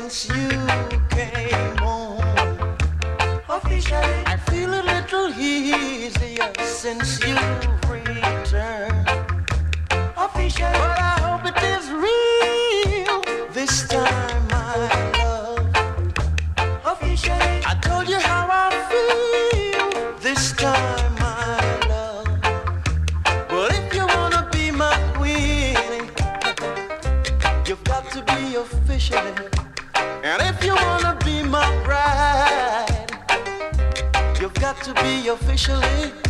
since you came home. Officially, I feel a little easier since you've returned. Officially, but I hope it is real this time, my love. Officially, I told you how I feel this time, my love. But if you wanna be my queen, you've got to be officially. And if you wanna be my bride, you've got to be officially.